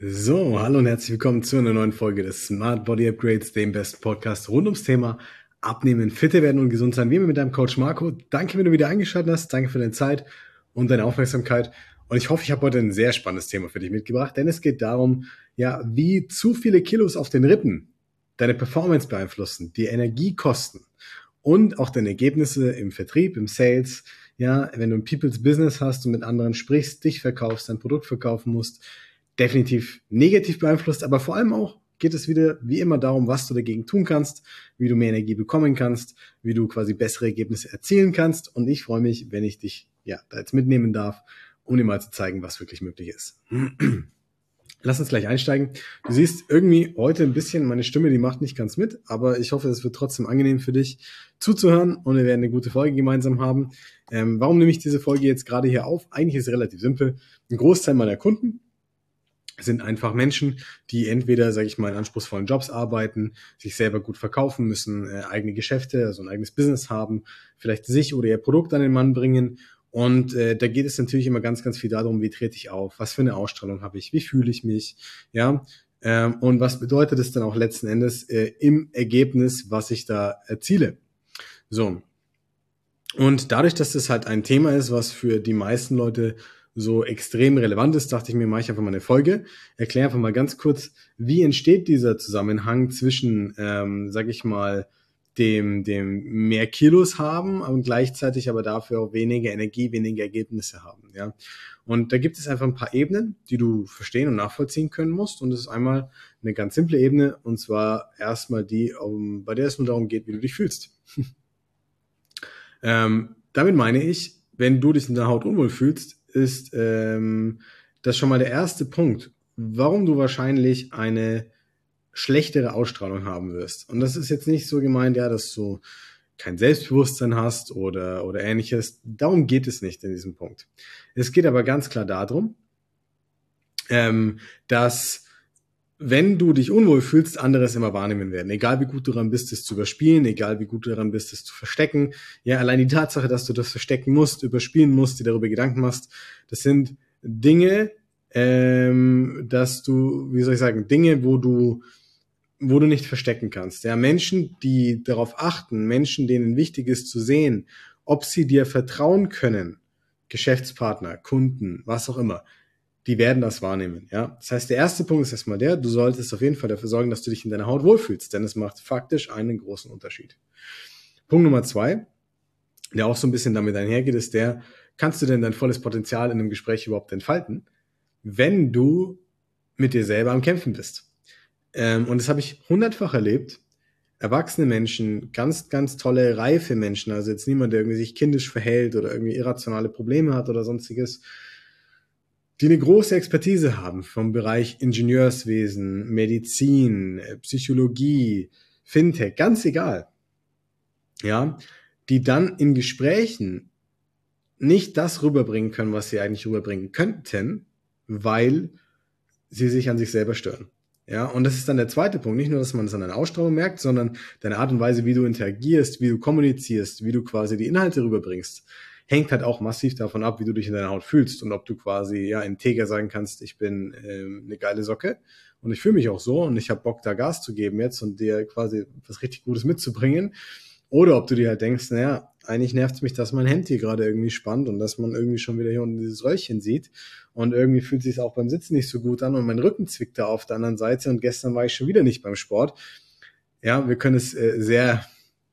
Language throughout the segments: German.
So, hallo und herzlich willkommen zu einer neuen Folge des Smart Body Upgrades, dem besten Podcast rund ums Thema Abnehmen, fitter werden und gesund sein. Wie immer mit deinem Coach Marco. Danke, wenn du wieder eingeschaltet hast. Danke für deine Zeit und deine Aufmerksamkeit. Und ich hoffe, ich habe heute ein sehr spannendes Thema für dich mitgebracht, denn es geht darum, ja, wie zu viele Kilos auf den Rippen deine Performance beeinflussen, die Energiekosten und auch deine Ergebnisse im Vertrieb, im Sales. Ja, wenn du ein People's Business hast und mit anderen sprichst, dich verkaufst, dein Produkt verkaufen musst, definitiv negativ beeinflusst, aber vor allem auch geht es wieder wie immer darum, was du dagegen tun kannst, wie du mehr Energie bekommen kannst, wie du quasi bessere Ergebnisse erzielen kannst. Und ich freue mich, wenn ich dich da jetzt mitnehmen darf, um dir mal zu zeigen, was wirklich möglich ist. Lass uns gleich einsteigen. Du siehst irgendwie heute ein bisschen, meine Stimme, die macht nicht ganz mit, aber ich hoffe, es wird trotzdem angenehm für dich zuzuhören und wir werden eine gute Folge gemeinsam haben. Warum nehme ich diese Folge jetzt gerade hier auf? Eigentlich ist es relativ simpel. Ein Großteil meiner Kunden sind einfach Menschen, die entweder, sage ich mal, in anspruchsvollen Jobs arbeiten, sich selber gut verkaufen müssen, eigene Geschäfte, also ein eigenes Business haben, vielleicht sich oder ihr Produkt an den Mann bringen. Und da geht es natürlich immer ganz, ganz viel darum, wie trete ich auf, was für eine Ausstrahlung habe ich, wie fühle ich mich, ja, und was bedeutet es dann auch letzten Endes im Ergebnis, was ich da erziele. So. Und dadurch, dass das halt ein Thema ist, was für die meisten Leute so extrem relevant ist, dachte ich mir, mache ich einfach mal eine Folge. Erkläre einfach mal ganz kurz, wie entsteht dieser Zusammenhang zwischen, sage ich mal, dem mehr Kilos haben und gleichzeitig aber dafür auch weniger Energie, weniger Ergebnisse haben. Ja. Und da gibt es einfach ein paar Ebenen, die du verstehen und nachvollziehen können musst. Und das ist einmal eine ganz simple Ebene, und zwar erstmal die, bei der es nur darum geht, wie du dich fühlst. Damit meine ich, wenn du dich in der Haut unwohl fühlst, ist das schon mal der erste Punkt, warum du wahrscheinlich eine schlechtere Ausstrahlung haben wirst. Und das ist jetzt nicht so gemeint, ja, dass du kein Selbstbewusstsein hast oder ähnliches. Darum geht es nicht in diesem Punkt. Es geht aber ganz klar darum, dass wenn du dich unwohl fühlst, andere es immer wahrnehmen werden. Egal wie gut du daran bist, es zu überspielen, egal wie gut du daran bist, es zu verstecken. Ja, allein die Tatsache, dass du das verstecken musst, überspielen musst, dir darüber Gedanken machst, das sind Dinge, dass du, wie soll ich sagen, Dinge, wo du nicht verstecken kannst. Ja, Menschen, die darauf achten, Menschen, denen wichtig ist zu sehen, ob sie dir vertrauen können, Geschäftspartner, Kunden, was auch immer, die werden das wahrnehmen. Ja, das heißt, der erste Punkt ist erstmal du solltest auf jeden Fall dafür sorgen, dass du dich in deiner Haut wohlfühlst, denn es macht faktisch einen großen Unterschied. Punkt Nummer 2, der auch so ein bisschen damit einhergeht, ist kannst du denn dein volles Potenzial in einem Gespräch überhaupt entfalten, wenn du mit dir selber am Kämpfen bist? Und das habe ich 100-fach erlebt. Erwachsene Menschen, ganz, ganz tolle, reife Menschen, also jetzt niemand, der irgendwie sich kindisch verhält oder irgendwie irrationale Probleme hat oder sonstiges, die eine große Expertise haben vom Bereich Ingenieurswesen, Medizin, Psychologie, Fintech, ganz egal. Ja, die dann in Gesprächen nicht das rüberbringen können, was sie eigentlich rüberbringen könnten, weil sie sich an sich selber stören. Ja, und das ist dann der zweite Punkt. Nicht nur, dass man es an deiner Ausstrahlung merkt, sondern deine Art und Weise, wie du interagierst, wie du kommunizierst, wie du quasi die Inhalte rüberbringst, hängt halt auch massiv davon ab, wie du dich in deiner Haut fühlst und ob du quasi integer sagen kannst, ich bin eine geile Socke und ich fühle mich auch so und ich habe Bock, da Gas zu geben jetzt und dir quasi was richtig Gutes mitzubringen. Oder ob du dir halt denkst, naja, eigentlich nervt es mich, dass mein Hemd hier gerade irgendwie spannt und dass man irgendwie schon wieder hier unten dieses Röllchen sieht. Und irgendwie fühlt es sich auch beim Sitzen nicht so gut an und mein Rücken zwickt da auf der anderen Seite und gestern war ich schon wieder nicht beim Sport. Ja, wir können es sehr,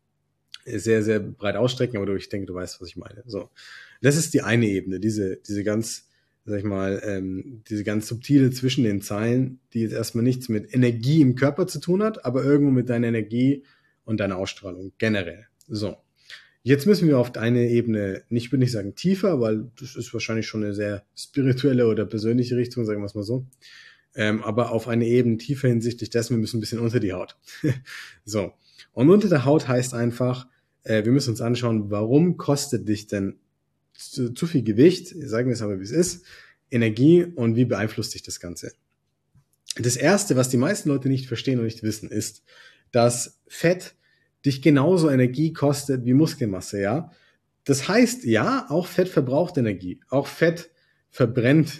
sehr breit ausstrecken, aber ich denke, du weißt, was ich meine. So, das ist die eine Ebene, diese ganz, sag ich mal, diese ganz subtile zwischen den Zeilen, die jetzt erstmal nichts mit Energie im Körper zu tun hat, aber irgendwo mit deiner Energie und deiner Ausstrahlung generell. So. Jetzt müssen wir auf eine Ebene, ich würde nicht sagen tiefer, weil das ist wahrscheinlich schon eine sehr spirituelle oder persönliche Richtung, sagen wir es mal so. Aber auf eine Ebene tiefer hinsichtlich dessen, wir müssen ein bisschen unter die Haut. So. Und unter der Haut heißt einfach, wir müssen uns anschauen, warum kostet dich denn zu viel Gewicht, sagen wir es aber, wie es ist, Energie und wie beeinflusst dich das Ganze? Das Erste, was die meisten Leute nicht verstehen und nicht wissen, ist, dass Fett dich genauso Energie kostet wie Muskelmasse, ja. Das heißt, ja, auch Fett verbraucht Energie. Auch Fett verbrennt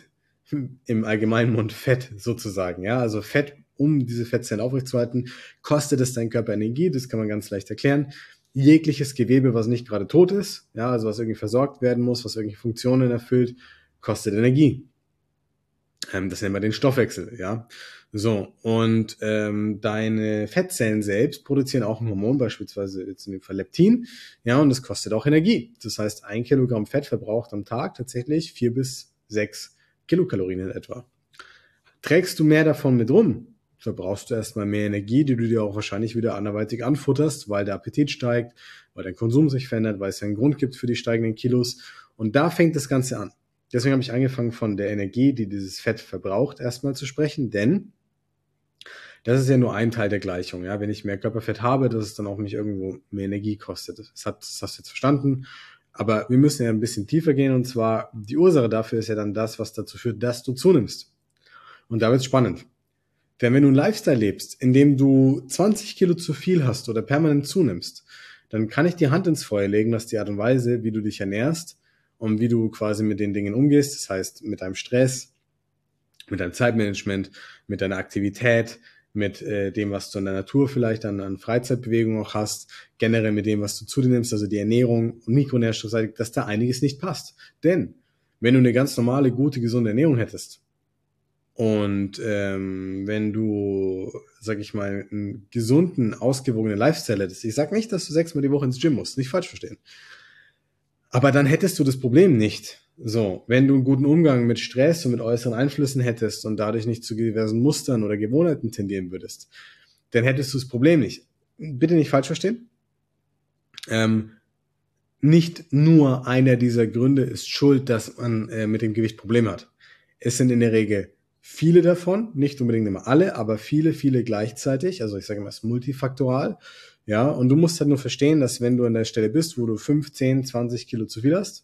im allgemeinen Mund Fett sozusagen. Ja, also Fett, um diese Fettzellen aufrechtzuerhalten, kostet es dein Körper Energie. Das kann man ganz leicht erklären. Jegliches Gewebe, was nicht gerade tot ist, ja, also was irgendwie versorgt werden muss, was irgendwelche Funktionen erfüllt, kostet Energie. Das nennen wir den Stoffwechsel, ja. So, und deine Fettzellen selbst produzieren auch ein Hormon, beispielsweise jetzt in dem Fall Leptin, ja, und das kostet auch Energie. Das heißt, 1 Kilogramm Fett verbraucht am Tag tatsächlich 4 bis 6 Kilokalorien in etwa. Trägst du mehr davon mit rum, verbrauchst du erstmal mehr Energie, die du dir auch wahrscheinlich wieder anderweitig anfutterst, weil der Appetit steigt, weil dein Konsum sich verändert, weil es ja einen Grund gibt für die steigenden Kilos. Und da fängt das Ganze an. Deswegen habe ich angefangen, von der Energie, die dieses Fett verbraucht, erstmal zu sprechen, denn das ist ja nur ein Teil der Gleichung. Ja? Wenn ich mehr Körperfett habe, dass es dann auch mich irgendwo mehr Energie kostet. Das hast du jetzt verstanden. Aber wir müssen ja ein bisschen tiefer gehen, und zwar die Ursache dafür ist ja dann das, was dazu führt, dass du zunimmst. Und da wird's spannend. Denn wenn du einen Lifestyle lebst, in dem du 20 Kilo zu viel hast oder permanent zunimmst, dann kann ich die Hand ins Feuer legen, dass die Art und Weise, wie du dich ernährst und wie du quasi mit den Dingen umgehst, das heißt mit deinem Stress, mit deinem Zeitmanagement, mit deiner Aktivität, mit dem, was du in der Natur vielleicht an Freizeitbewegung auch hast, generell mit dem, was du zu dir nimmst, also die Ernährung und Mikronährstoffseitig, dass da einiges nicht passt. Denn wenn du eine ganz normale, gute, gesunde Ernährung hättest und wenn du, sag ich mal, einen gesunden, ausgewogenen Lifestyle hättest, ich sag nicht, dass du 6-mal die Woche ins Gym musst, nicht falsch verstehen, aber dann hättest du das Problem nicht. So, wenn du einen guten Umgang mit Stress und mit äußeren Einflüssen hättest und dadurch nicht zu diversen Mustern oder Gewohnheiten tendieren würdest, dann hättest du das Problem nicht. Bitte nicht falsch verstehen. Nicht nur einer dieser Gründe ist schuld, dass man mit dem Gewicht Probleme hat. Es sind in der Regel viele davon, nicht unbedingt immer alle, aber viele, viele gleichzeitig. Also ich sage immer, es ist multifaktoral. Ja, und du musst halt nur verstehen, dass wenn du an der Stelle bist, wo du 15, 20 Kilo zu viel hast,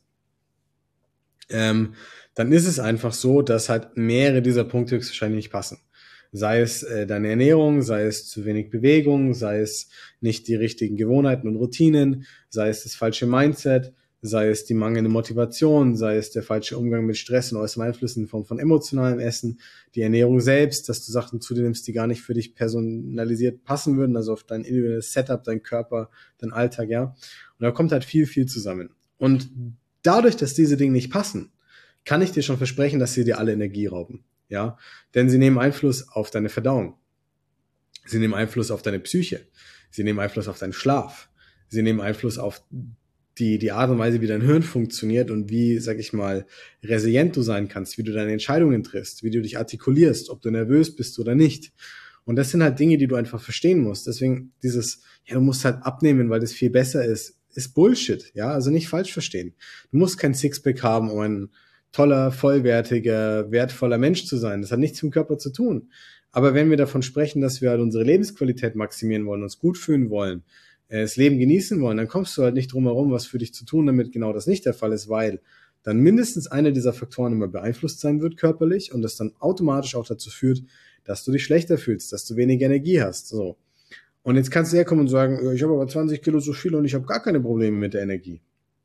dann ist es einfach so, dass halt mehrere dieser Punkte höchstwahrscheinlich nicht passen. Sei es deine Ernährung, sei es zu wenig Bewegung, sei es nicht die richtigen Gewohnheiten und Routinen, sei es das falsche Mindset, sei es die mangelnde Motivation, sei es der falsche Umgang mit Stress und äußeren Einflüssen in Form von emotionalem Essen, die Ernährung selbst, dass du Sachen zu dir nimmst, die gar nicht für dich personalisiert passen würden, also auf dein individuelles Setup, dein Körper, dein Alltag, ja. Und da kommt halt viel, viel zusammen. Und dadurch, dass diese Dinge nicht passen, kann ich dir schon versprechen, dass sie dir alle Energie rauben. Ja, denn sie nehmen Einfluss auf deine Verdauung. Sie nehmen Einfluss auf deine Psyche. Sie nehmen Einfluss auf deinen Schlaf. Sie nehmen Einfluss auf die Art und Weise, wie dein Hirn funktioniert und wie, sag ich mal, resilient du sein kannst, wie du deine Entscheidungen triffst, wie du dich artikulierst, ob du nervös bist oder nicht. Und das sind halt Dinge, die du einfach verstehen musst. Deswegen du musst halt abnehmen, weil das viel besser ist Bullshit. Ja, also nicht falsch verstehen. Du musst kein Sixpack haben, um ein toller, vollwertiger, wertvoller Mensch zu sein. Das hat nichts mit dem Körper zu tun. Aber wenn wir davon sprechen, dass wir halt unsere Lebensqualität maximieren wollen, uns gut fühlen wollen, das Leben genießen wollen, dann kommst du halt nicht drum herum, was für dich zu tun, damit genau das nicht der Fall ist, weil dann mindestens einer dieser Faktoren immer beeinflusst sein wird körperlich und das dann automatisch auch dazu führt, dass du dich schlechter fühlst, dass du weniger Energie hast. So. Und jetzt kannst du herkommen und sagen, ich habe aber 20 Kilo zu viel und ich habe gar keine Probleme mit der Energie.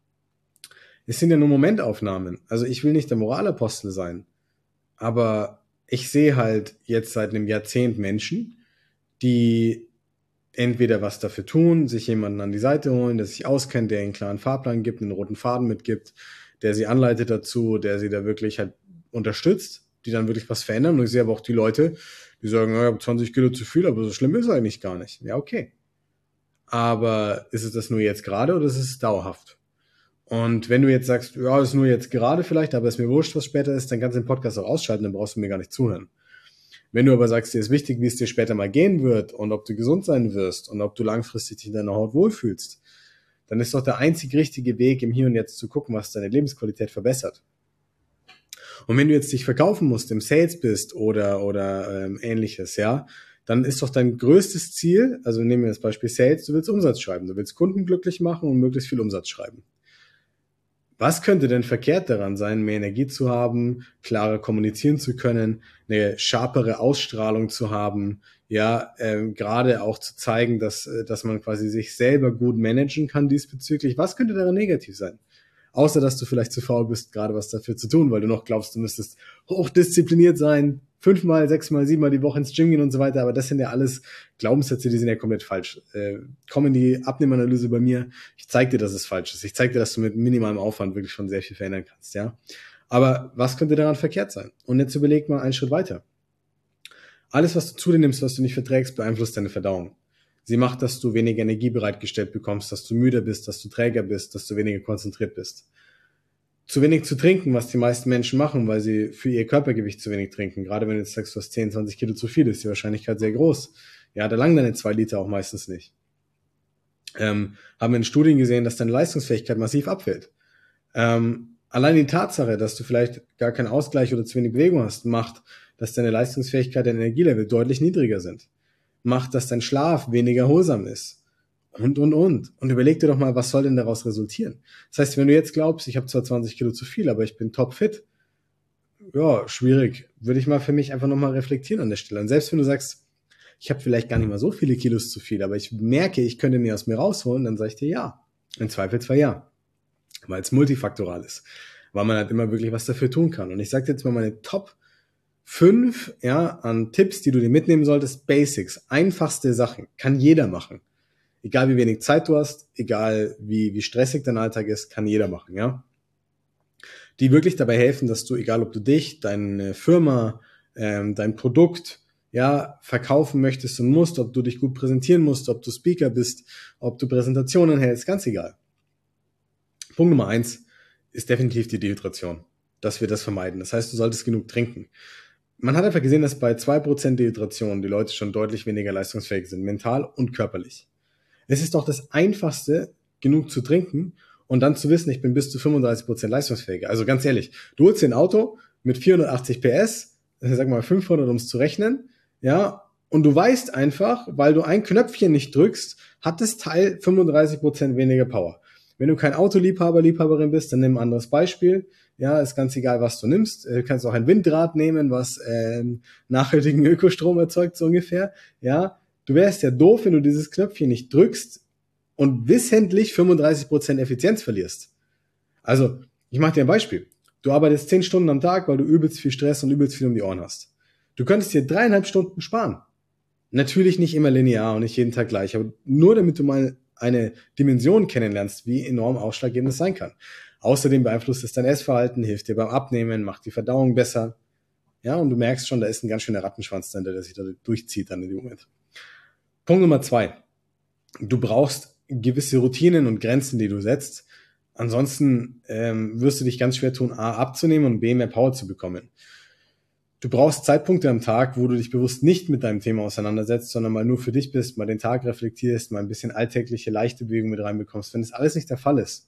Es sind ja nur Momentaufnahmen. Also ich will nicht der Moralapostel sein, aber ich sehe halt jetzt seit einem Jahrzehnt Menschen, die entweder was dafür tun, sich jemanden an die Seite holen, der sich auskennt, der einen klaren Fahrplan gibt, einen roten Faden mitgibt, der sie anleitet dazu, der sie da wirklich halt unterstützt, die dann wirklich was verändern. Und ich sehe aber auch die Leute, die sagen, ich habe 20 Kilo zu viel, aber so schlimm ist es eigentlich gar nicht. Ja, okay. Aber ist es das nur jetzt gerade oder ist es dauerhaft? Und wenn du jetzt sagst, ja, das ist nur jetzt gerade vielleicht, aber ist mir wurscht, was später ist, dann kannst du den Podcast auch ausschalten, dann brauchst du mir gar nicht zuhören. Wenn du aber sagst, dir ist wichtig, wie es dir später mal gehen wird und ob du gesund sein wirst und ob du langfristig dich in deiner Haut wohlfühlst, dann ist doch der einzig richtige Weg, im Hier und Jetzt zu gucken, was deine Lebensqualität verbessert. Und wenn du jetzt dich verkaufen musst, im Sales bist oder ähnliches, ja, dann ist doch dein größtes Ziel, also nehmen wir das Beispiel Sales, du willst Umsatz schreiben, du willst Kunden glücklich machen und möglichst viel Umsatz schreiben. Was könnte denn verkehrt daran sein, mehr Energie zu haben, klarer kommunizieren zu können, eine sharpere Ausstrahlung zu haben, ja, gerade auch zu zeigen, dass man quasi sich selber gut managen kann diesbezüglich. Was könnte daran negativ sein? Außer, dass du vielleicht zu faul bist, gerade was dafür zu tun, weil du noch glaubst, du müsstest hochdiszipliniert sein, 5-mal, 6-mal, 7-mal die Woche ins Gym gehen und so weiter. Aber das sind ja alles Glaubenssätze, die sind ja komplett falsch. Komm in die Abnehmanalyse bei mir. Ich zeige dir, dass es falsch ist. Ich zeige dir, dass du mit minimalem Aufwand wirklich schon sehr viel verändern kannst, ja. Aber was könnte daran verkehrt sein? Und jetzt überleg mal einen Schritt weiter. Alles, was du zu dir nimmst, was du nicht verträgst, beeinflusst deine Verdauung. Sie macht, dass du weniger Energie bereitgestellt bekommst, dass du müder bist, dass du träger bist, dass du weniger konzentriert bist. Zu wenig zu trinken, was die meisten Menschen machen, weil sie für ihr Körpergewicht zu wenig trinken. Gerade wenn du jetzt sagst, du hast 10, 20 Kilo zu viel, ist die Wahrscheinlichkeit sehr groß. Ja, da langen deine 2 Liter auch meistens nicht. Haben wir in Studien gesehen, dass deine Leistungsfähigkeit massiv abfällt. Allein die Tatsache, dass du vielleicht gar keinen Ausgleich oder zu wenig Bewegung hast, macht, dass deine Leistungsfähigkeit, dein Energielevel deutlich niedriger sind. Macht, dass dein Schlaf weniger erholsam ist. Und. Und überleg dir doch mal, was soll denn daraus resultieren? Das heißt, wenn du jetzt glaubst, ich habe zwar 20 Kilo zu viel, aber ich bin topfit, ja, schwierig. Würde ich mal für mich einfach nochmal reflektieren an der Stelle. Und selbst wenn du sagst, ich habe vielleicht gar nicht mal so viele Kilos zu viel, aber ich merke, ich könnte mir aus mir rausholen, dann sage ich dir ja. Im Zweifelsfall ja. Weil es multifaktoral ist. Weil man halt immer wirklich was dafür tun kann. Und ich sage dir jetzt mal meine Top 5, ja, an Tipps, die du dir mitnehmen solltest. Basics, einfachste Sachen, kann jeder machen. Egal wie wenig Zeit du hast, egal wie stressig dein Alltag ist, kann jeder machen, ja. Die wirklich dabei helfen, dass du, egal ob du dich, deine Firma, dein Produkt, ja, verkaufen möchtest und musst, ob du dich gut präsentieren musst, ob du Speaker bist, ob du Präsentationen hältst, ganz egal. Punkt Nummer 1 ist definitiv die Dehydration, dass wir das vermeiden. Das heißt, du solltest genug trinken. Man hat einfach gesehen, dass bei 2% Dehydration die Leute schon deutlich weniger leistungsfähig sind, mental und körperlich. Es ist doch das Einfachste, genug zu trinken und dann zu wissen, ich bin bis zu 35% leistungsfähiger. Also ganz ehrlich, du holst dir ein Auto mit 480 PS, sag mal 500, um es zu rechnen, ja, und du weißt einfach, weil du ein Knöpfchen nicht drückst, hat das Teil 35% weniger Power. Wenn du kein Autoliebhaber, Liebhaberin bist, dann nimm ein anderes Beispiel. Ja, ist ganz egal, was du nimmst. Du kannst auch ein Windrad nehmen, was nachhaltigen Ökostrom erzeugt, so ungefähr. Ja, du wärst ja doof, wenn du dieses Knöpfchen nicht drückst und wissentlich 35% Effizienz verlierst. Also, ich mache dir ein Beispiel. Du arbeitest 10 Stunden am Tag, weil du übelst viel Stress und übelst viel um die Ohren hast. Du könntest dir 3,5 Stunden sparen. Natürlich nicht immer linear und nicht jeden Tag gleich, aber nur damit du mal eine Dimension kennenlernst, wie enorm ausschlaggebend es sein kann. Außerdem beeinflusst es dein Essverhalten, hilft dir beim Abnehmen, macht die Verdauung besser. Ja, und du merkst schon, da ist ein ganz schöner Rattenschwanz dahinter, der sich da durchzieht dann in dem Moment. Punkt Nummer 2. Du brauchst gewisse Routinen und Grenzen, die du setzt. Ansonsten wirst du dich ganz schwer tun, A, abzunehmen und B, mehr Power zu bekommen. Du brauchst Zeitpunkte am Tag, wo du dich bewusst nicht mit deinem Thema auseinandersetzt, sondern mal nur für dich bist, mal den Tag reflektierst, mal ein bisschen alltägliche, leichte Bewegung mit reinbekommst. Wenn das alles nicht der Fall ist,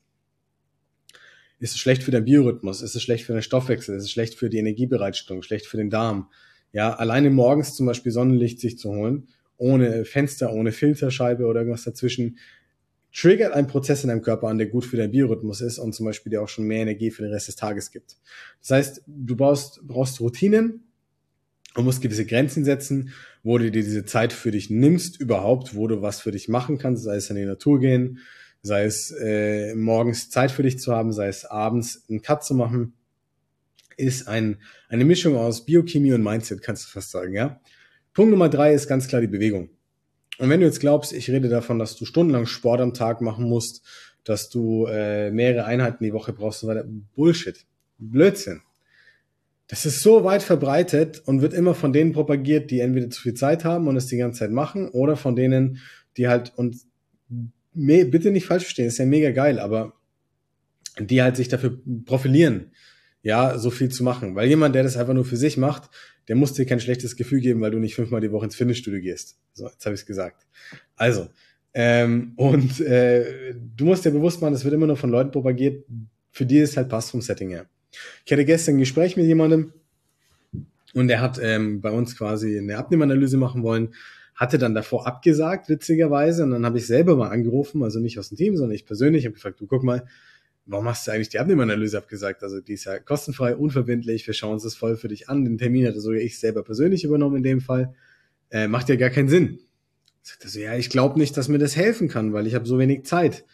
ist es schlecht für deinen Biorhythmus, ist es schlecht für deinen Stoffwechsel, ist es schlecht für die Energiebereitstellung, schlecht für den Darm. Ja, alleine morgens zum Beispiel Sonnenlicht sich zu holen, ohne Fenster, ohne Filterscheibe oder irgendwas dazwischen, triggert einen Prozess in deinem Körper an, der gut für deinen Biorhythmus ist und zum Beispiel dir auch schon mehr Energie für den Rest des Tages gibt. Das heißt, du brauchst Routinen und musst gewisse Grenzen setzen, wo du dir diese Zeit für dich nimmst überhaupt, wo du was für dich machen kannst, sei es in die Natur gehen, sei es morgens Zeit für dich zu haben, sei es abends einen Cut zu machen, ist eine Mischung aus Biochemie und Mindset, kannst du fast sagen, ja. Punkt Nummer 3 ist ganz klar die Bewegung. Und wenn du jetzt glaubst, ich rede davon, dass du stundenlang Sport am Tag machen musst, dass du mehrere Einheiten die Woche brauchst und so weiter, Bullshit, Blödsinn. Das ist so weit verbreitet und wird immer von denen propagiert, die entweder zu viel Zeit haben und es die ganze Zeit machen, oder von denen, die halt, und bitte nicht falsch verstehen, ist ja mega geil, aber die halt sich dafür profilieren, ja, so viel zu machen. Weil jemand, der das einfach nur für sich macht, der muss dir kein schlechtes Gefühl geben, weil du nicht 5-mal die Woche ins Fitnessstudio gehst. So, jetzt habe ich es gesagt. Also, du musst dir bewusst machen, das wird immer nur von Leuten propagiert, für die es halt passt vom Setting her. Ich hatte gestern ein Gespräch mit jemandem und der hat bei uns quasi eine Abnehmanalyse machen wollen, hatte dann davor abgesagt, witzigerweise, und dann habe ich selber mal angerufen, also nicht aus dem Team, sondern ich persönlich, habe gefragt, du guck mal, warum hast du eigentlich die Abnehmanalyse abgesagt? Also die ist ja kostenfrei, unverbindlich, wir schauen uns das voll für dich an, den Termin hatte sogar ich selber persönlich übernommen in dem Fall, macht ja gar keinen Sinn. Sagt er so, ja, ich glaube nicht, dass mir das helfen kann, weil ich habe so wenig Zeit.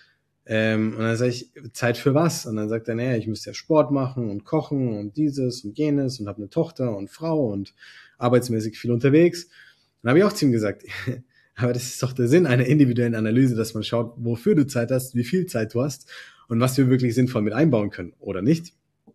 Und dann sage ich, Zeit für was? Und dann sagt er, naja, ich müsste ja Sport machen und kochen und dieses und jenes und habe eine Tochter und Frau und arbeitsmäßig viel unterwegs. Dann habe ich auch zu ihm gesagt, aber das ist doch der Sinn einer individuellen Analyse, dass man schaut, wofür du Zeit hast, wie viel Zeit du hast und was wir wirklich sinnvoll mit einbauen können oder nicht.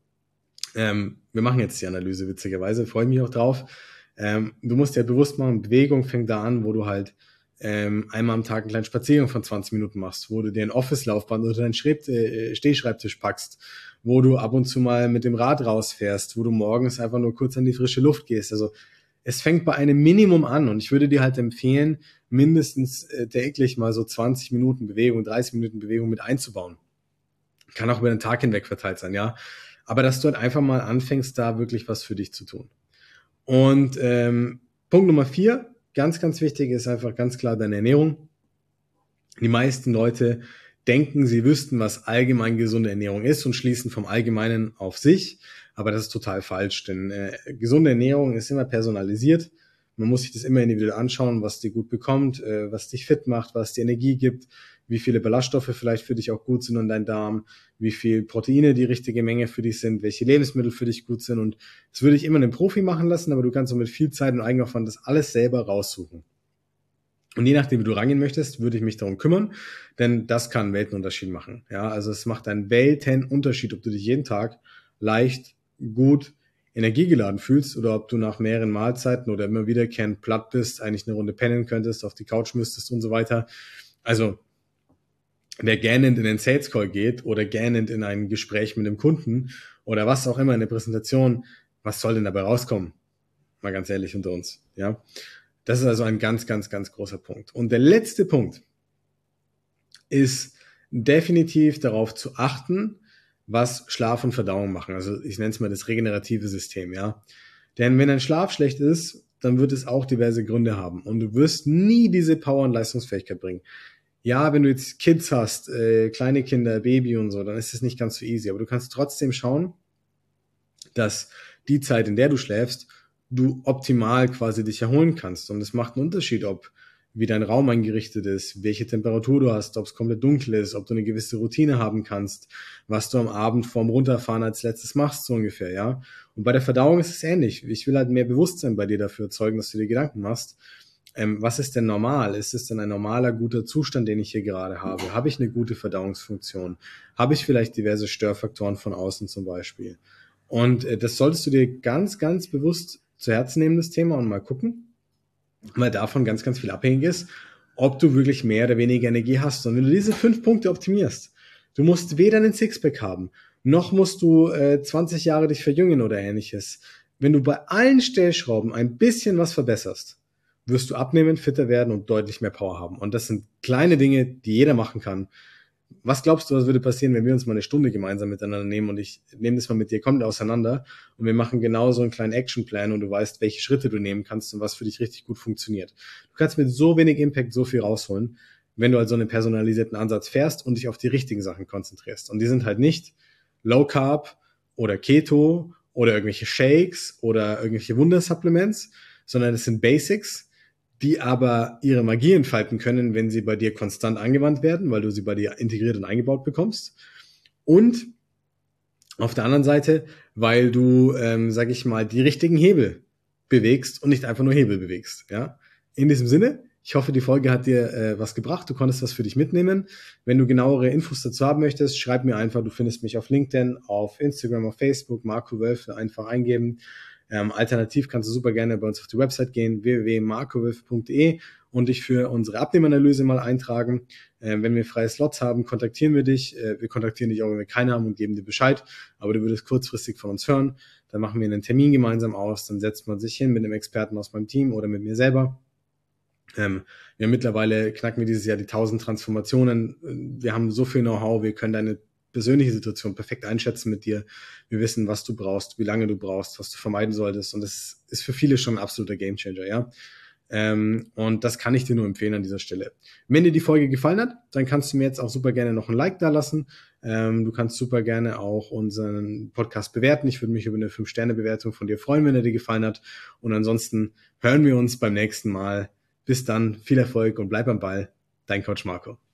Wir machen jetzt die Analyse, witzigerweise, freue mich auch drauf. Du musst dir bewusst machen, Bewegung fängt da an, wo du halt einmal am Tag einen kleinen Spaziergang von 20 Minuten machst, wo du dir ein Office-Laufband oder deinen Stehschreibtisch packst, wo du ab und zu mal mit dem Rad rausfährst, wo du morgens einfach nur kurz an die frische Luft gehst. Also es fängt bei einem Minimum an und ich würde dir halt empfehlen, mindestens täglich mal so 20 Minuten Bewegung, 30 Minuten Bewegung mit einzubauen. Kann auch über den Tag hinweg verteilt sein, ja. Aber dass du halt einfach mal anfängst, da wirklich was für dich zu tun. Und Punkt Nummer 4, ganz, ganz wichtig, ist einfach ganz klar deine Ernährung. Die meisten Leute denken, sie wüssten, was allgemein gesunde Ernährung ist und schließen vom Allgemeinen auf sich. Aber das ist total falsch, denn gesunde Ernährung ist immer personalisiert. Man muss sich das immer individuell anschauen, was dir gut bekommt, was dich fit macht, was dir Energie gibt, wie viele Ballaststoffe vielleicht für dich auch gut sind in deinem Darm, wie viel Proteine die richtige Menge für dich sind, welche Lebensmittel für dich gut sind. Und das würde ich immer einen Profi machen lassen, aber du kannst so mit viel Zeit und Eigenaufwand das alles selber raussuchen. Und je nachdem, wie du rangehen möchtest, würde ich mich darum kümmern, denn das kann einen Weltenunterschied machen. Ja, also es macht einen Weltenunterschied, ob du dich jeden Tag leicht, gut, energiegeladen fühlst oder ob du nach mehreren Mahlzeiten oder immer wiederkehrend platt bist, eigentlich eine Runde pennen könntest, auf die Couch müsstest und so weiter. Also wer gähnend in den Sales Call geht oder gähnend in ein Gespräch mit dem Kunden oder was auch immer in der Präsentation, was soll denn dabei rauskommen? Mal ganz ehrlich unter uns, ja. Das ist also ein ganz, ganz, ganz großer Punkt. Und der letzte Punkt ist definitiv darauf zu achten, was Schlaf und Verdauung machen. Also ich nenne es mal das regenerative System, ja. Denn wenn dein Schlaf schlecht ist, dann wird es auch diverse Gründe haben. Und du wirst nie diese Power und Leistungsfähigkeit bringen. Ja, wenn du jetzt Kids hast, kleine Kinder, Baby und so, dann ist es nicht ganz so easy. Aber du kannst trotzdem schauen, dass die Zeit, in der du schläfst, du optimal quasi dich erholen kannst. Und es macht einen Unterschied, ob wie dein Raum eingerichtet ist, welche Temperatur du hast, ob es komplett dunkel ist, ob du eine gewisse Routine haben kannst, was du am Abend vorm Runterfahren als letztes machst, so ungefähr, ja. Und bei der Verdauung ist es ähnlich. Ich will halt mehr Bewusstsein bei dir dafür erzeugen, dass du dir Gedanken machst. Was ist denn normal? Ist es denn ein normaler, guter Zustand, den ich hier gerade habe? Habe ich eine gute Verdauungsfunktion? Habe ich vielleicht diverse Störfaktoren von außen zum Beispiel? Und das solltest du dir ganz, ganz bewusst zu Herzen nehmen, das Thema, und mal gucken, weil davon ganz, ganz viel abhängig ist, ob du wirklich mehr oder weniger Energie hast. Und wenn du diese 5 Punkte optimierst, du musst weder einen Sixpack haben, noch musst du 20 Jahre dich verjüngen oder ähnliches. Wenn du bei allen Stellschrauben ein bisschen was verbesserst, wirst du abnehmen, fitter werden und deutlich mehr Power haben. Und das sind kleine Dinge, die jeder machen kann. Was glaubst du, was würde passieren, wenn wir uns mal eine Stunde gemeinsam miteinander nehmen und ich nehme das mal mit dir komplett auseinander und wir machen genau so einen kleinen Actionplan und du weißt, welche Schritte du nehmen kannst und was für dich richtig gut funktioniert. Du kannst mit so wenig Impact so viel rausholen, wenn du also einen personalisierten Ansatz fährst und dich auf die richtigen Sachen konzentrierst. Und die sind halt nicht Low Carb oder Keto oder irgendwelche Shakes oder irgendwelche Wundersupplements, sondern es sind Basics, die aber ihre Magie entfalten können, wenn sie bei dir konstant angewandt werden, weil du sie bei dir integriert und eingebaut bekommst. Und auf der anderen Seite, weil du, sag ich mal, die richtigen Hebel bewegst und nicht einfach nur Hebel bewegst. Ja? In diesem Sinne, ich hoffe, die Folge hat dir was gebracht. Du konntest was für dich mitnehmen. Wenn du genauere Infos dazu haben möchtest, schreib mir einfach. Du findest mich auf LinkedIn, auf Instagram, auf Facebook, Marco Wölfe, einfach eingeben. Alternativ kannst du super gerne bei uns auf die Website gehen, www.markowolf.de, und dich für unsere Abnehmanalyse mal eintragen. Wenn wir freie Slots haben, kontaktieren wir dich. Wir kontaktieren dich auch, wenn wir keine haben, und geben dir Bescheid. Aber du würdest kurzfristig von uns hören. Dann machen wir einen Termin gemeinsam aus. Dann setzt man sich hin mit einem Experten aus meinem Team oder mit mir selber. Wir mittlerweile knacken wir dieses Jahr die 1000 Transformationen. Wir haben so viel Know-how. Wir können deine persönliche Situation perfekt einschätzen mit dir. Wir wissen, was du brauchst, wie lange du brauchst, was du vermeiden solltest. Und das ist für viele schon ein absoluter Gamechanger, ja. Und das kann ich dir nur empfehlen an dieser Stelle. Wenn dir die Folge gefallen hat, dann kannst du mir jetzt auch super gerne noch ein Like da lassen. Du kannst super gerne auch unseren Podcast bewerten. Ich würde mich über eine 5-Sterne-Bewertung von dir freuen, wenn er dir gefallen hat. Und ansonsten hören wir uns beim nächsten Mal. Bis dann, viel Erfolg und bleib am Ball. Dein Coach Marco.